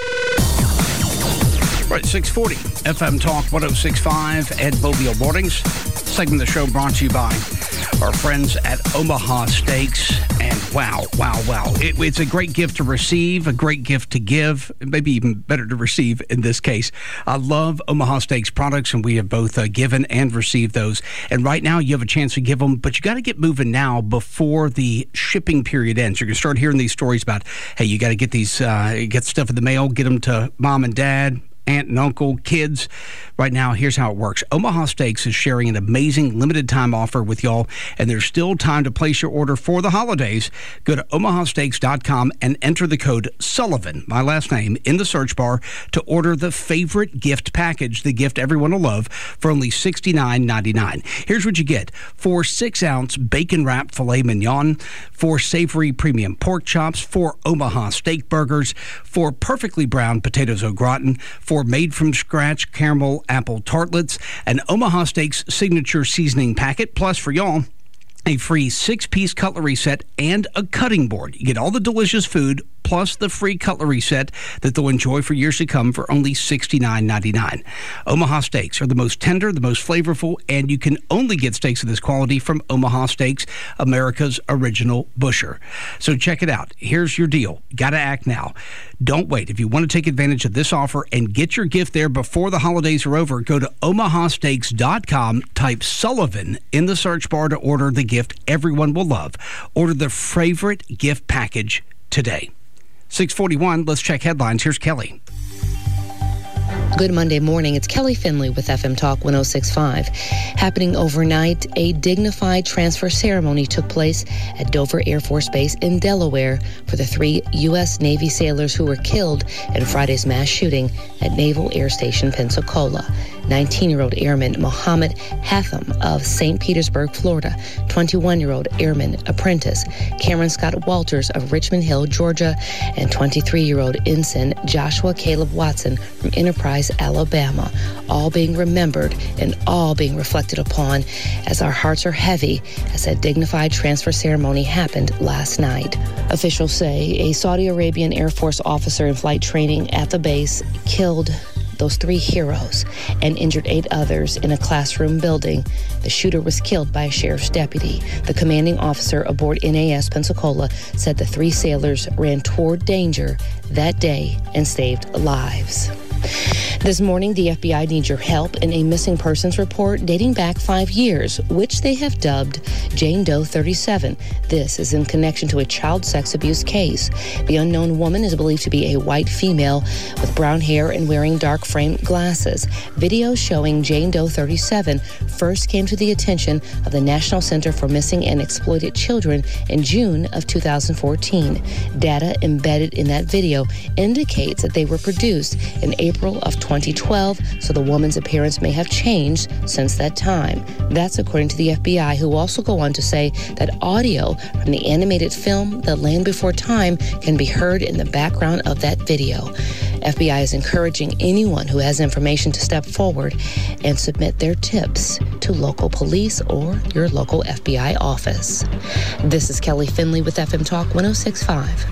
Right, 640 FM Talk 106.5 Ed Mobile Mornings. Segment of the show brought to you by our friends at Omaha Steaks. And wow. It's a great gift to receive, a great gift to give, maybe even better to receive in this case. I love Omaha Steaks products, and we have both given and received those. And right now you have a chance to give them, but you got to get moving now before the shipping period ends. You're going to start hearing these stories about, hey, you got to get these, get stuff in the mail, get them to mom and dad, aunt and uncle, kids. Right now, here's how it works. Omaha Steaks is sharing an amazing limited time offer with y'all, and there's still time to place your order for the holidays. Go to omahasteaks.com and enter the code Sullivan, my last name, in the search bar to order the favorite gift package, the gift everyone will love, for only $69.99. Here's what you get. 4 6-ounce bacon wrapped filet mignon, 4 savory premium pork chops, 4 Omaha steak burgers, 4 perfectly browned potatoes au gratin, 4 made-from-scratch caramel apple tartlets, an Omaha Steaks signature seasoning packet, plus for y'all, a free 6-piece cutlery set and a cutting board. You get all the delicious food plus the free cutlery set that they'll enjoy for years to come for only $69.99. Omaha Steaks are the most tender, the most flavorful, and you can only get steaks of this quality from Omaha Steaks, America's original butcher. So check it out. Here's your deal. Got to act now. Don't wait. If you want to take advantage of this offer and get your gift there before the holidays are over, go to omahasteaks.com, type Sullivan in the search bar to order the gift everyone will love. Order the favorite gift package today. 641, let's check headlines. Here's Kelly. Good Monday morning. It's Kelly Finley with FM Talk 106.5. Happening overnight, a dignified transfer ceremony took place at Dover Air Force Base in Delaware for the 3 U.S. Navy sailors who were killed in Friday's mass shooting at Naval Air Station Pensacola. 19-year-old Airman Mohammed Hatham of St. Petersburg, Florida, 21-year-old Airman Apprentice Cameron Scott Walters of Richmond Hill, Georgia, and 23-year-old Ensign Joshua Caleb Watson from Enterprise, Alabama, all being remembered and all being reflected upon as our hearts are heavy as that dignified transfer ceremony happened last night. Officials say a Saudi Arabian Air Force officer in flight training at the base killed those 3 heroes and injured 8 others in a classroom building. The shooter was killed by a sheriff's deputy. The commanding officer aboard NAS Pensacola said the 3 sailors ran toward danger that day and saved lives. This morning, the FBI needs your help in a missing persons report dating back 5 years, which they have dubbed Jane Doe 37. This is in connection to a child sex abuse case. The unknown woman is believed to be a white female with brown hair and wearing dark framed glasses. Videos showing Jane Doe 37 first came to the attention of the National Center for Missing and Exploited Children in June of 2014. Data embedded in that video indicates that they were produced in April of 2012, so the woman's appearance may have changed since that time. That's according to the FBI, who also go on to say that audio from the animated film The Land Before Time can be heard in the background of that video. FBI is encouraging anyone who has information to step forward and submit their tips to local police or your local FBI office. This is Kelly Finley with FM Talk 106.5.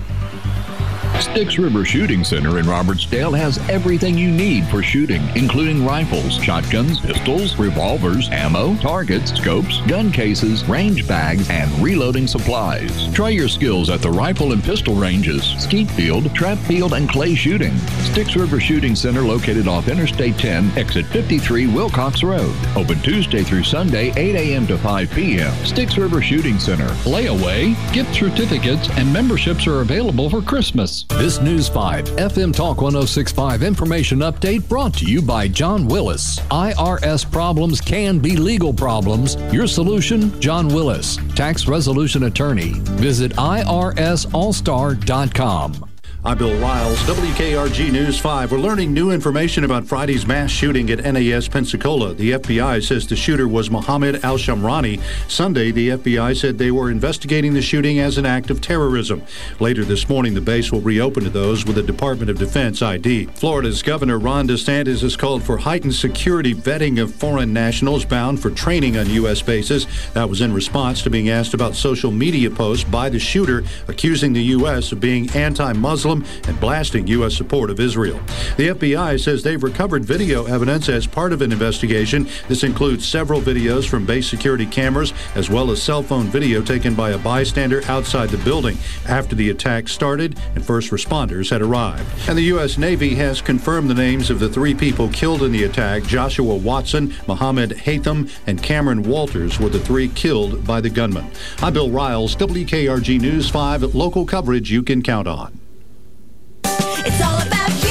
Styx River Shooting Center in Robertsdale has everything you need for shooting, including rifles, shotguns, pistols, revolvers, ammo, targets, scopes, gun cases, range bags, and reloading supplies. Try your skills at the rifle and pistol ranges, skeet field, trap field, and clay shooting. Styx River Shooting Center located off Interstate 10, exit 53, Wilcox Road. Open Tuesday through Sunday, 8 a.m. to 5 p.m. Styx River Shooting Center. Layaway, gift certificates, and memberships are available for Christmas. This News 5 FM Talk 106.5 information update brought to you by John Willis. IRS problems can be legal problems. Your solution, John Willis, tax resolution attorney. Visit IRSallstar.com. I'm Bill Riles, WKRG News 5. We're learning new information about Friday's mass shooting at NAS Pensacola. The FBI says the shooter was Mohammed al-Shamrani. Sunday, the FBI said they were investigating the shooting as an act of terrorism. Later this morning, the base will reopen to those with a Department of Defense ID. Florida's Governor Ron DeSantis has called for heightened security vetting of foreign nationals bound for training on U.S. bases. That was in response to being asked about social media posts by the shooter accusing the U.S. of being anti-Muslim and blasting U.S. support of Israel. The FBI says they've recovered video evidence as part of an investigation. This includes several videos from base security cameras as well as cell phone video taken by a bystander outside the building after the attack started and first responders had arrived. And the U.S. Navy has confirmed the names of the 3 people killed in the attack. Joshua Watson, Mohammed Haytham, and Cameron Walters were the 3 killed by the gunman. I'm Bill Riles, WKRG News 5, local coverage you can count on. It's all about you.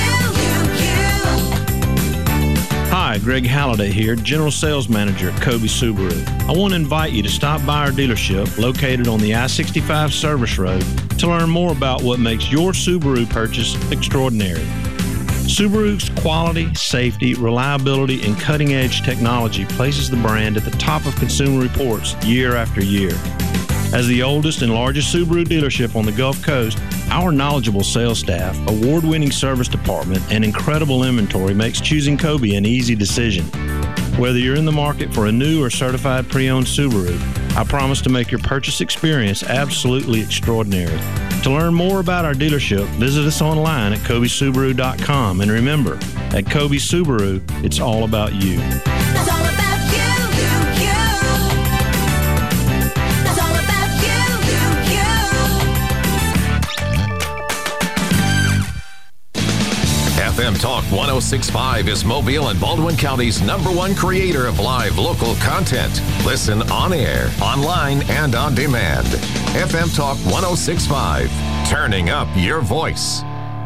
Hi, Greg Halliday here, General Sales Manager at Kobe Subaru. I want to invite you to stop by our dealership located on the I-65 Service Road to learn more about what makes your Subaru purchase extraordinary. Subaru's quality, safety, reliability, and cutting-edge technology places the brand at the top of Consumer Reports year after year. As the oldest and largest Subaru dealership on the Gulf Coast, our knowledgeable sales staff, award-winning service department, and incredible inventory makes choosing Kobe an easy decision. Whether you're in the market for a new or certified pre-owned Subaru, I promise to make your purchase experience absolutely extraordinary. To learn more about our dealership, visit us online at KobeSubaru.com. And remember, at Kobe Subaru, it's all about you. That's all about you. That's all about you. FM Talk 106.5 is Mobile and Baldwin County's #1 creator of live local content. Listen on air, online, and on demand. FM Talk 106.5, turning up your voice.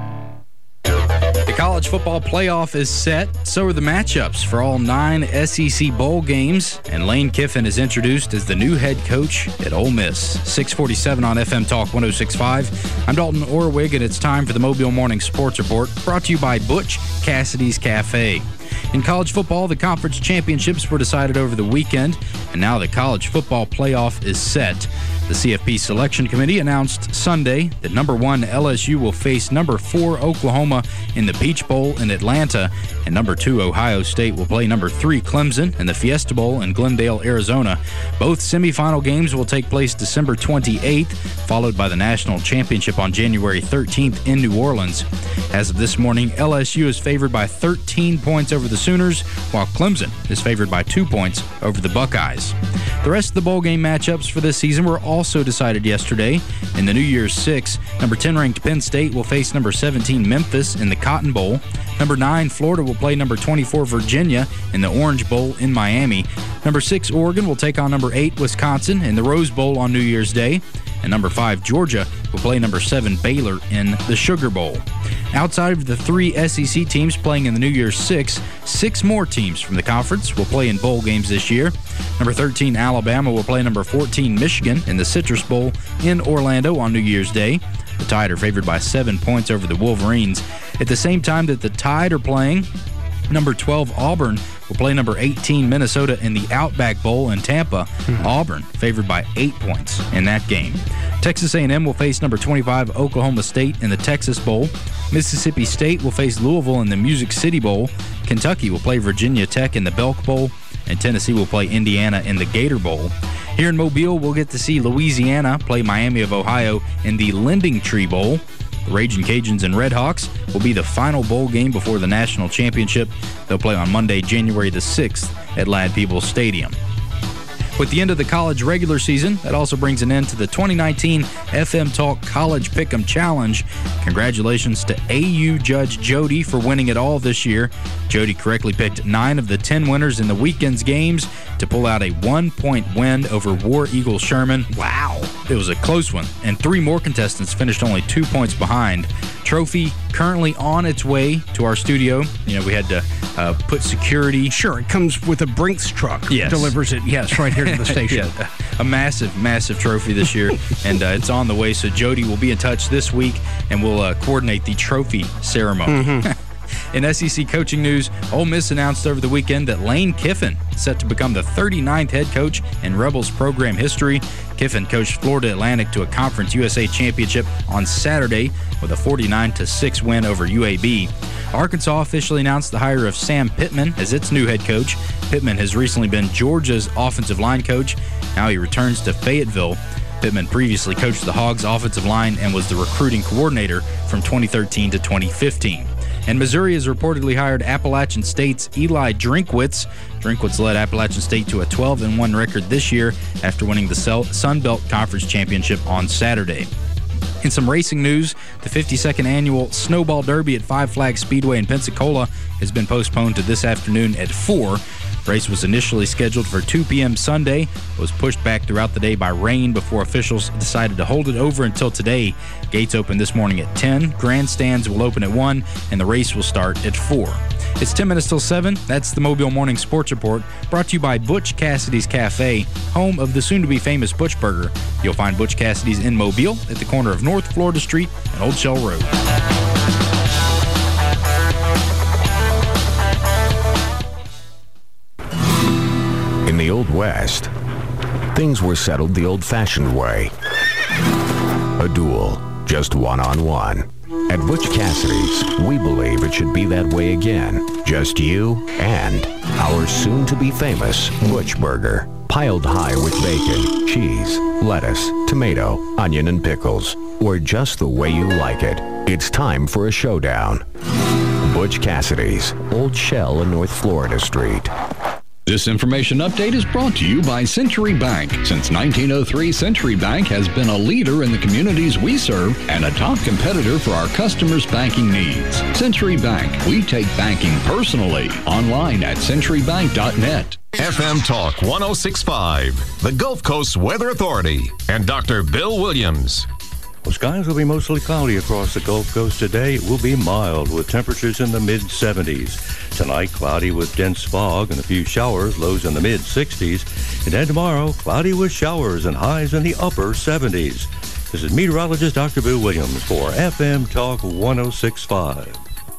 The college football playoff is set. So are the matchups for all 9 SEC bowl games. And Lane Kiffin is introduced as the new head coach at Ole Miss. 647 on FM Talk 106.5. I'm Dalton Orwig, and it's time for the Mobile Morning Sports Report, brought to you by Butch Cassidy's Cafe. In college football, the conference championships were decided over the weekend, and now the college football playoff is set. The CFP Selection Committee announced Sunday that #1 LSU will face #4 Oklahoma in the Peach Bowl in Atlanta, and #2 Ohio State will play #3 Clemson in the Fiesta Bowl in Glendale, Arizona. Both semifinal games will take place December 28th, followed by the national championship on January 13th in New Orleans. As of this morning, LSU is favored by 13 points over the Sooners, while Clemson is favored by 2 points over the Buckeyes. The rest of the bowl game matchups for this season were also decided yesterday. In the New Year's 6, #10 ranked Penn State will face #17 Memphis in the Cotton Bowl. #9 Florida will play #24 Virginia in the Orange Bowl in Miami. #6 Oregon will take on #8 Wisconsin in the Rose Bowl on New Year's Day. And #5 Georgia will play #7 Baylor in the Sugar Bowl. Outside of the 3 SEC teams playing in the New Year's 6, 6 more teams from the conference will play in bowl games this year. #13 Alabama will play #14 Michigan in the Citrus Bowl in Orlando on New Year's Day. The Tide are favored by 7 points over the Wolverines. At the same time that the Tide are playing, #12 Auburn will play #18 Minnesota in the Outback Bowl in Tampa. Auburn favored by 8 points in that game. Texas A&M will face #25 Oklahoma State in the Texas Bowl. Mississippi State will face Louisville in the Music City Bowl. Kentucky will play Virginia Tech in the Belk Bowl. And Tennessee will play Indiana in the Gator Bowl. Here in Mobile, we'll get to see Louisiana play Miami of Ohio in the Lending Tree Bowl. The Ragin' Cajuns and Red Hawks will be the final bowl game before the national championship. They'll play on Monday, January the 6th at Ladd Peebles Stadium. With the end of the college regular season, that also brings an end to the 2019 FM Talk College Pick'em Challenge. Congratulations to AU Judge Jody for winning it all this year. Jody correctly picked 9 of the 10 winners in the weekend's games to pull out a 1-point win over War Eagle Sherman. Wow! It was a close one, and 3 more contestants finished only 2 points behind. Trophy currently on its way to our studio. You know, we had to put security. Sure, it comes with a Brinks truck. Yes. Delivers it, right here to the station. Yeah, a massive trophy this year, and it's on the way. So Jody will be in touch this week, and we'll coordinate the trophy ceremony. Mm-hmm. In SEC coaching news, Ole Miss announced over the weekend that Lane Kiffin is set to become the 39th head coach in Rebels program history. Kiffin coached Florida Atlantic to a Conference USA championship on Saturday with a 49-6 win over UAB. Arkansas officially announced the hire of Sam Pittman as its new head coach. Pittman has recently been Georgia's offensive line coach. Now he returns to Fayetteville. Pittman previously coached the Hogs offensive line and was the recruiting coordinator from 2013 to 2015. And Missouri has reportedly hired Appalachian State's Eli Drinkwitz. Drinkwitz led Appalachian State to a 12-1 record this year after winning the Sun Belt Conference Championship on Saturday. In some racing news, the 52nd annual Snowball Derby at Five Flags Speedway in Pensacola has been postponed to this afternoon at 4. The race was initially scheduled for 2 p.m. Sunday, but was pushed back throughout the day by rain before officials decided to hold it over until today. Gates open this morning at 10, grandstands will open at 1, and the race will start at 4. It's 10 minutes till 7. That's the Mobile Morning Sports Report, brought to you by Butch Cassidy's Cafe, home of the soon-to-be-famous Butch Burger. You'll find Butch Cassidy's in Mobile at the corner of North Florida Street and Old Shell Road. In the Old West, things were settled the old-fashioned way. A duel, just one-on-one. At Butch Cassidy's, we believe it should be that way again. Just you and our soon-to-be-famous Butch Burger. Piled high with bacon, cheese, lettuce, tomato, onion, and pickles. Or just the way you like it. It's time for a showdown. Butch Cassidy's, Old Shell and North Florida Street. This information update is brought to you by Century Bank. Since 1903, Century Bank has been a leader in the communities we serve and a top competitor for our customers' banking needs. Century Bank, we take banking personally. Online at centurybank.net. FM Talk 106.5, the Gulf Coast Weather Authority, and Dr. Bill Williams. Well, skies will be mostly cloudy across the Gulf Coast today. It will be mild with temperatures in the mid-70s. Tonight, cloudy with dense fog and a few showers, lows in the mid-60s. And then tomorrow, cloudy with showers and highs in the upper 70s. This is meteorologist Dr. Bill Williams for FM Talk 106.5.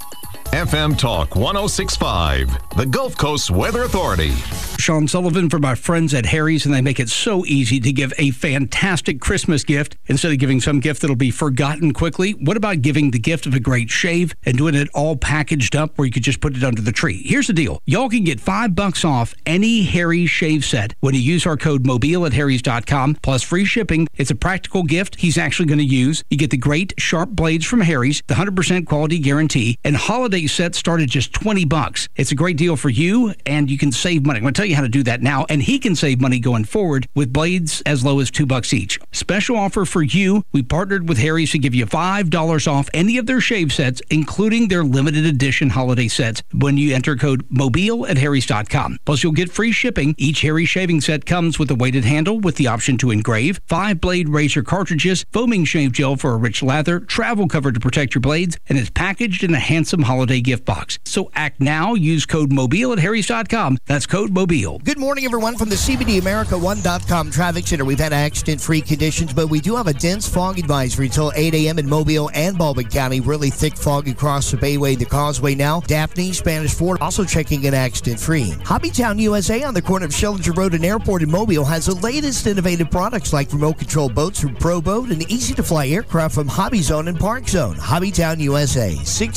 FM Talk 106.5, the Gulf Coast Weather Authority. Sean Sullivan for my friends at Harry's, and they make it so easy to give a fantastic Christmas gift instead of giving some gift that'll be forgotten quickly. What about giving the gift of a great shave and doing it all packaged up where you could just put it under the tree? Here's the deal. Y'all can get $5 off any Harry's shave set when you use our code Mobile at Harry's.com, plus free shipping. It's a practical gift he's actually going to use. You get the great sharp blades from Harry's, the 100% quality guarantee, and holiday sets start at just $20. It's a great deal for you, and you can save money. I'm going to tell you how to do that now, and he can save money going forward with blades as low as $2 each. Special offer for you. We partnered with Harry's to give you $5 off any of their shave sets, including their limited edition holiday sets, when you enter code Mobile at Harry's.com. Plus, you'll get free shipping. Each Harry's shaving set comes with a weighted handle with the option to engrave, 5-blade razor cartridges, foaming shave gel for a rich lather, travel cover to protect your blades, and it's packaged in a handsome holiday gift box. So act now. Use code Mobile at Harry's.com. That's code Mobile. Good morning, everyone, from the CBDAmerica1.com Traffic Center. We've had accident-free conditions, but we do have a dense fog advisory until 8 a.m. in Mobile and Baldwin County. Really thick fog across the Bayway, the Causeway now. Daphne, Spanish Fort, also checking in accident-free. Hobbytown USA on the corner of Schillinger Road and Airport in Mobile has the latest innovative products like remote-control boats from ProBoat and easy-to-fly aircraft from Hobby Zone and Park Zone. Hobbytown USA,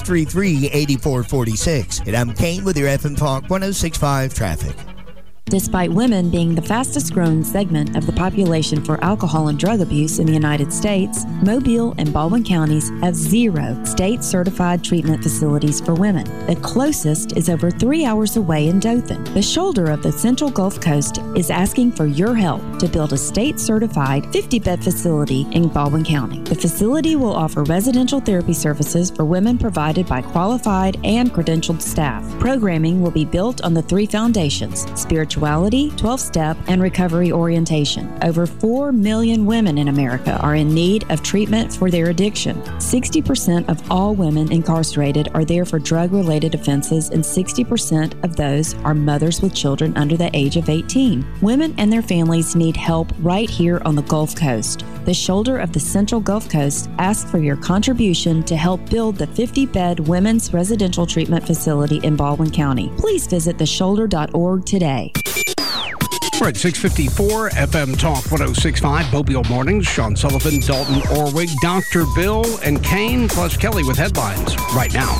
633-8446. And I'm Kane with your FM Talk 106.5 Traffic. Despite women being the fastest growing segment of the population for alcohol and drug abuse in the United States, Mobile and Baldwin counties have 0 state-certified treatment facilities for women. The closest is over 3 hours away in Dothan. The shoulder of the Central Gulf Coast is asking for your help to build a state-certified 50-bed facility in Baldwin County. The facility will offer residential therapy services for women provided by qualified and credentialed staff. Programming will be built on the 3 foundations: spiritual spirituality, 12-step, and recovery orientation. Over 4 million women in America are in need of treatment for their addiction. 60% of all women incarcerated are there for drug-related offenses, and 60% of those are mothers with children under the age of 18. Women and their families need help right here on the Gulf Coast. The Shoulder of the Central Gulf Coast asks for your contribution to help build the 50-bed women's residential treatment facility in Baldwin County. Please visit theshoulder.org today. We're at 654 FM Talk 106.5, Mobile Mornings. Sean Sullivan, Dalton Orwig, Dr. Bill, and Kane, plus Kelly with headlines right now.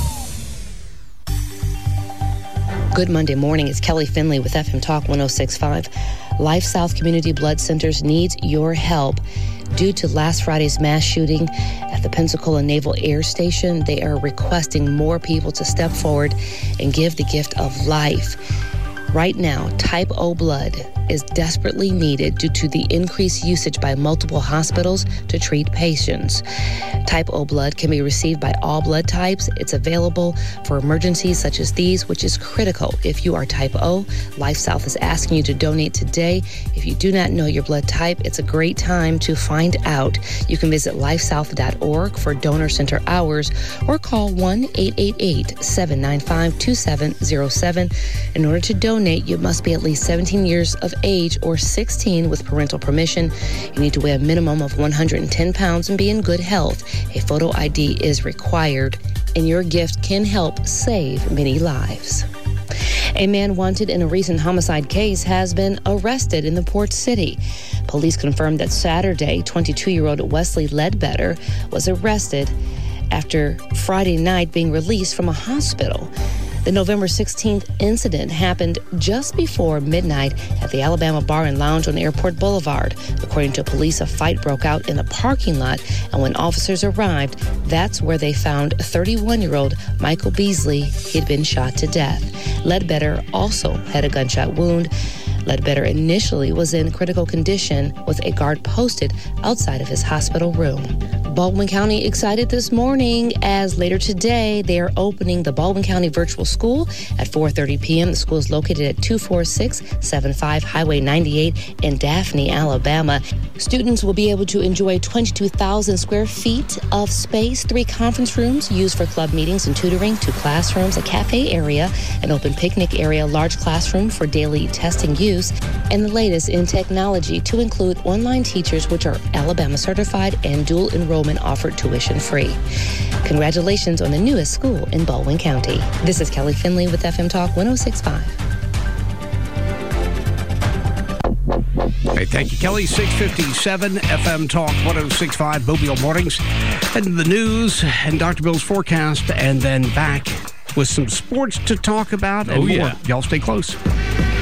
Good Monday morning. It's Kelly Finley with FM Talk 106.5. Life South Community Blood Centers needs your help. Due to last Friday's mass shooting at the Pensacola Naval Air Station, they are requesting more people to step forward and give the gift of life. Right now, type O blood is desperately needed due to the increased usage by multiple hospitals to treat patients. Type O blood can be received by all blood types. It's available for emergencies such as these, which is critical. If you are type O, Life South is asking you to donate today. If you do not know your blood type, it's a great time to find out. You can visit lifesouth.org for donor center hours or call 1-888-795-2707. In order to donate, you must be at least 17 years of age or 16 with parental permission. You need to weigh a minimum of 110 pounds and be in good health. A photo ID is required, and your gift can help save many lives. A man wanted in a recent homicide case has been arrested in the Port City. Police confirmed that Saturday, 22-year-old Wesley Ledbetter was arrested after Friday night being released from a hospital. The November 16th incident happened just before midnight at the Alabama Bar and Lounge on Airport Boulevard. According to police, a fight broke out in the parking lot, and when officers arrived, that's where they found 31-year-old Michael Beasley. He'd been shot to death. Ledbetter also had a gunshot wound. Ledbetter initially was in critical condition with a guard posted outside of his hospital room. Baldwin County excited this morning as later today they are opening the Baldwin County Virtual School at 4:30 p.m. The school is located at 24675 Highway 98 in Daphne, Alabama. Students will be able to enjoy 22,000 square feet of space, 3 conference rooms used for club meetings and tutoring, 2 classrooms, a cafe area, an open picnic area, large classroom for daily testing use, and the latest in technology to include online teachers which are Alabama certified and dual enrollment offered tuition free. Congratulations on the newest school in Baldwin County. This is Kelly Finley with FM Talk 106.5. Hey, thank you, Kelly. 657 FM Talk 106.5 Mobile Mornings. And the news and Dr. Bill's forecast, and then back with some sports to talk about and more. Y'all stay close.